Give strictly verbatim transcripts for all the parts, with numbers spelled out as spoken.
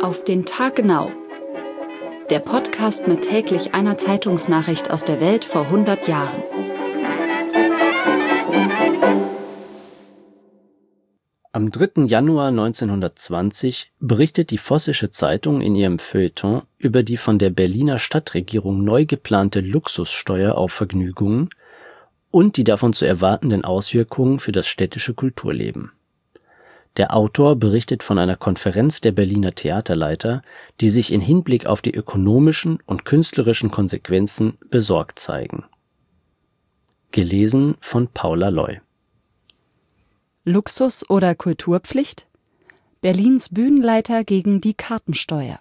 Auf den Tag genau. Der Podcast mit täglich einer Zeitungsnachricht aus der Welt vor hundert Jahren. Am dritten Januar neunzehnhundertzwanzig berichtet die Vossische Zeitung in ihrem Feuilleton über die von der Berliner Stadtregierung neu geplante Luxussteuer auf Vergnügungen und die davon zu erwartenden Auswirkungen für das städtische Kulturleben. Der Autor berichtet von einer Konferenz der Berliner Theaterleiter, die sich in Hinblick auf die ökonomischen und künstlerischen Konsequenzen besorgt zeigen. Gelesen von Paula Loy. Luxus oder Kulturpflicht? Berlins Bühnenleiter gegen die Kartensteuer.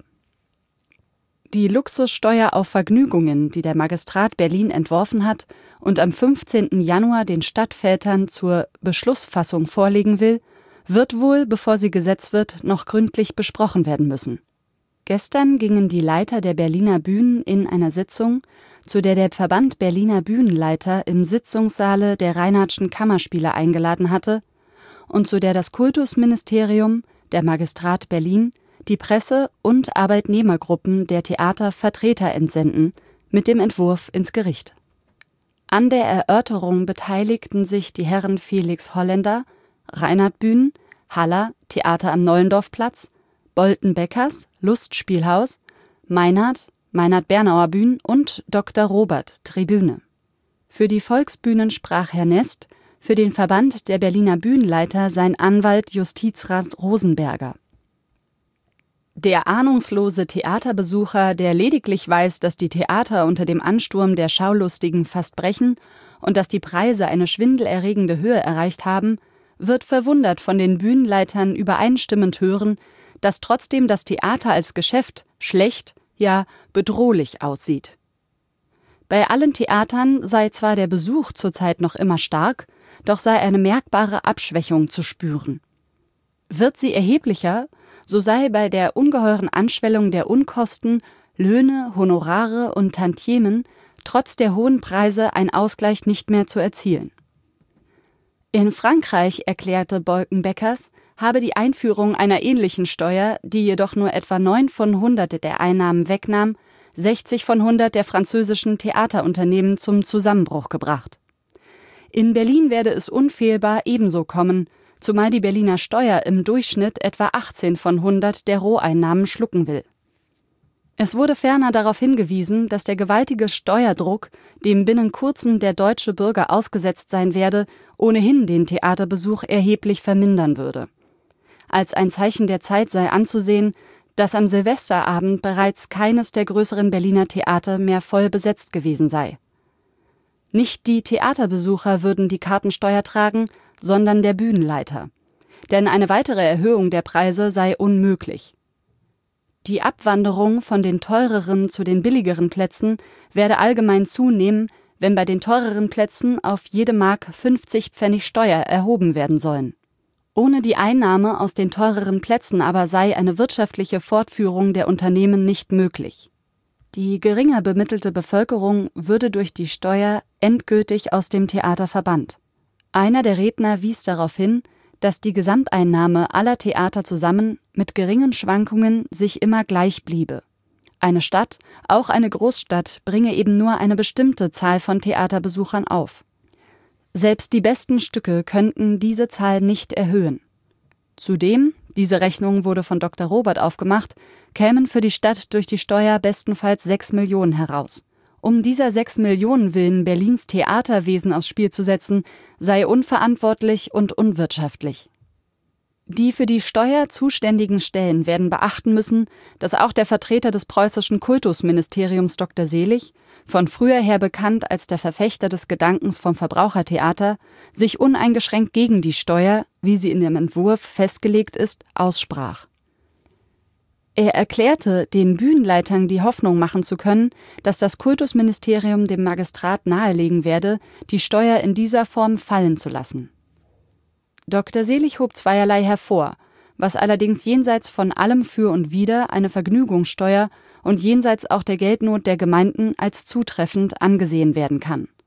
Die Luxussteuer auf Vergnügungen, die der Magistrat Berlin entworfen hat und am fünfzehnten Januar den Stadtvätern zur Beschlussfassung vorlegen will, wird wohl, bevor sie Gesetz wird, noch gründlich besprochen werden müssen. Gestern gingen die Leiter der Berliner Bühnen in einer Sitzung, zu der der Verband Berliner Bühnenleiter im Sitzungssaale der Reinhardtschen Kammerspiele eingeladen hatte und zu der das Kultusministerium, der Magistrat Berlin, die Presse- und Arbeitnehmergruppen der Theater Vertreter entsenden, mit dem Entwurf ins Gericht. An der Erörterung beteiligten sich die Herren Felix Holländer, Reinhardt Bühnen, Haller, Theater am Nollendorfplatz, Bolten-Beckers, Lustspielhaus, Meinhardt, Meinhardt-Bernauer Bühnen und Doktor Robert, Tribüne. Für die Volksbühnen sprach Herr Nest, für den Verband der Berliner Bühnenleiter sein Anwalt Justizrat Rosenberger. Der ahnungslose Theaterbesucher, der lediglich weiß, dass die Theater unter dem Ansturm der Schaulustigen fast brechen und dass die Preise eine schwindelerregende Höhe erreicht haben, wird verwundert von den Bühnenleitern übereinstimmend hören, dass trotzdem das Theater als Geschäft schlecht, ja bedrohlich aussieht. Bei allen Theatern sei zwar der Besuch zurzeit noch immer stark, doch sei eine merkbare Abschwächung zu spüren. Wird sie erheblicher, so sei bei der ungeheuren Anschwellung der Unkosten, Löhne, Honorare und Tantiemen trotz der hohen Preise ein Ausgleich nicht mehr zu erzielen. In Frankreich, erklärte Bolten-Beckers, habe die Einführung einer ähnlichen Steuer, die jedoch nur etwa neun von hundert der Einnahmen wegnahm, sechzig von hundert der französischen Theaterunternehmen zum Zusammenbruch gebracht. In Berlin werde es unfehlbar ebenso kommen, zumal die Berliner Steuer im Durchschnitt etwa achtzehn von hundert der Roheinnahmen schlucken will. Es wurde ferner darauf hingewiesen, dass der gewaltige Steuerdruck, dem binnen kurzem der deutsche Bürger ausgesetzt sein werde, ohnehin den Theaterbesuch erheblich vermindern würde. Als ein Zeichen der Zeit sei anzusehen, dass am Silvesterabend bereits keines der größeren Berliner Theater mehr voll besetzt gewesen sei. Nicht die Theaterbesucher würden die Kartensteuer tragen, sondern der Bühnenleiter. Denn eine weitere Erhöhung der Preise sei unmöglich. Die Abwanderung von den teureren zu den billigeren Plätzen werde allgemein zunehmen, wenn bei den teureren Plätzen auf jede Mark fünfzig Pfennig Steuer erhoben werden sollen. Ohne die Einnahme aus den teureren Plätzen aber sei eine wirtschaftliche Fortführung der Unternehmen nicht möglich. Die geringer bemittelte Bevölkerung würde durch die Steuer endgültig aus dem Theater verbannt. Einer der Redner wies darauf hin, dass die Gesamteinnahme aller Theater zusammen mit geringen Schwankungen sich immer gleich bliebe. Eine Stadt, auch eine Großstadt, bringe eben nur eine bestimmte Zahl von Theaterbesuchern auf. Selbst die besten Stücke könnten diese Zahl nicht erhöhen. Zudem, diese Rechnung wurde von Doktor Robert aufgemacht, kämen für die Stadt durch die Steuer bestenfalls sechs Millionen heraus. Um dieser sechs Millionen willen Berlins Theaterwesen aufs Spiel zu setzen, sei unverantwortlich und unwirtschaftlich. Die für die Steuer zuständigen Stellen werden beachten müssen, dass auch der Vertreter des preußischen Kultusministeriums Doktor Selig, von früher her bekannt als der Verfechter des Gedankens vom Verbrauchertheater, sich uneingeschränkt gegen die Steuer, wie sie in dem Entwurf festgelegt ist, aussprach. Er erklärte, den Bühnenleitern die Hoffnung machen zu können, dass das Kultusministerium dem Magistrat nahelegen werde, die Steuer in dieser Form fallen zu lassen. Doktor Selig hob zweierlei hervor, was allerdings jenseits von allem Für und Wider eine Vergnügungssteuer und jenseits auch der Geldnot der Gemeinden als zutreffend angesehen werden kann.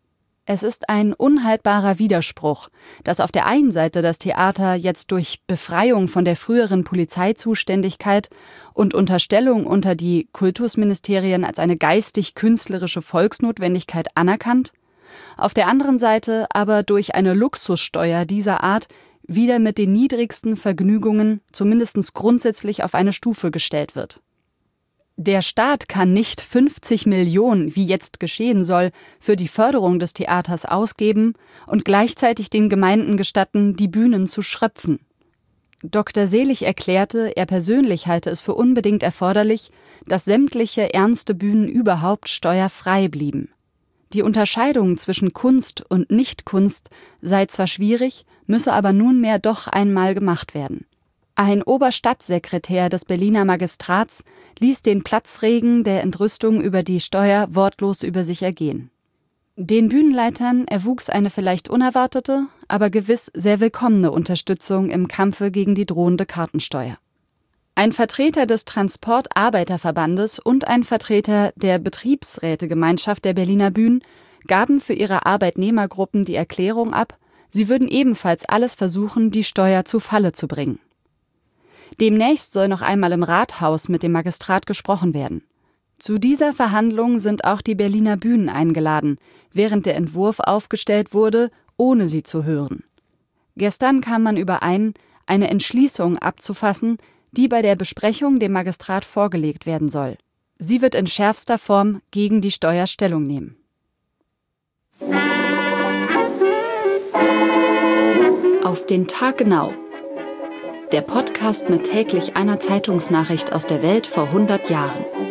Es ist ein unhaltbarer Widerspruch, dass auf der einen Seite das Theater jetzt durch Befreiung von der früheren Polizeizuständigkeit und Unterstellung unter die Kultusministerien als eine geistig-künstlerische Volksnotwendigkeit anerkannt, auf der anderen Seite aber durch eine Luxussteuer dieser Art wieder mit den niedrigsten Vergnügungen zumindest grundsätzlich auf eine Stufe gestellt wird. Der Staat kann nicht fünfzig Millionen, wie jetzt geschehen soll, für die Förderung des Theaters ausgeben und gleichzeitig den Gemeinden gestatten, die Bühnen zu schröpfen. Doktor Selig erklärte, er persönlich halte es für unbedingt erforderlich, dass sämtliche ernste Bühnen überhaupt steuerfrei blieben. Die Unterscheidung zwischen Kunst und Nichtkunst sei zwar schwierig, müsse aber nunmehr doch einmal gemacht werden. Ein Oberstadtsekretär des Berliner Magistrats ließ den Platzregen der Entrüstung über die Steuer wortlos über sich ergehen. Den Bühnenleitern erwuchs eine vielleicht unerwartete, aber gewiss sehr willkommene Unterstützung im Kampfe gegen die drohende Kartensteuer. Ein Vertreter des Transportarbeiterverbandes und ein Vertreter der Betriebsrätegemeinschaft der Berliner Bühnen gaben für ihre Arbeitnehmergruppen die Erklärung ab, sie würden ebenfalls alles versuchen, die Steuer zu Falle zu bringen. Demnächst soll noch einmal im Rathaus mit dem Magistrat gesprochen werden. Zu dieser Verhandlung sind auch die Berliner Bühnen eingeladen, während der Entwurf aufgestellt wurde, ohne sie zu hören. Gestern kam man überein, eine Entschließung abzufassen, die bei der Besprechung dem Magistrat vorgelegt werden soll. Sie wird in schärfster Form gegen die Steuer Stellung nehmen. Auf den Tag genau. Der Podcast mit täglich einer Zeitungsnachricht aus der Welt vor hundert Jahren.